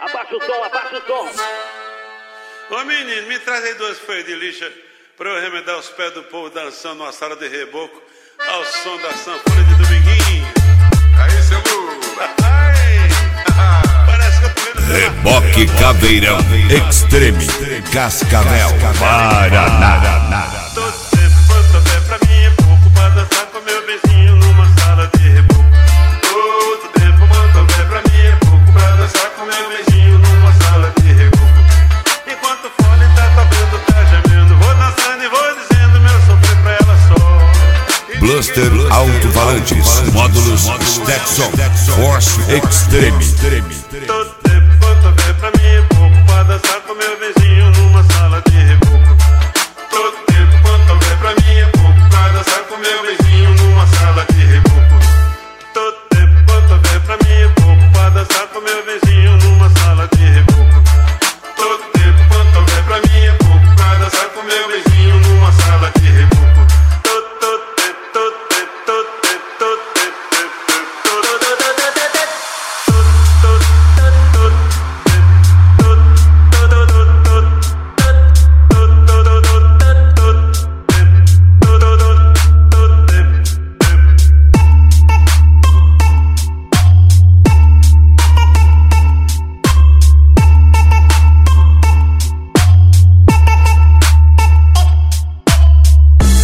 Abaixa o som, abaixa o som. Ô menino, me traz aí 2 folhas de lixa pra eu remendar os pés do povo dançando numa sala de reboco ao som da sanfona de Dominguinho. Aí, seu Lu. Parece que eu tô vendo. Reboque Caveirão Extreme Cascavel Paraná. Todo tempo quanto houver pra mim é pouco pra dançar com meu vizinho numa sala de reboco. Todo tempo quanto houver pra mim é pouco pra dançar com meu vizinho numa sala de reboco. Enquanto o fone tá tocando, tá gemendo, vou dançando e vou dizendo meu sofrer pra ela só. Bluster Alto-Falantes Módulos Stetson Force Extreme. Todo tempo quanto houver pra mim é pouco pra dançar com meu vizinho numa sala de reboco. Todo tempo quanto houver pra mim é pouco pra dançar com meu vizinho numa sala de reboco. Todo tempo quanto houver pra mim é pouco pra dançar com meu vizinho numa sala de reboco. Todo tempo quanto houver pra mim é pouco pra dançar com meu vizinho numa sala de reboco.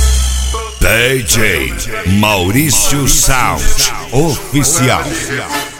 DJ Maurício Sound Oficial.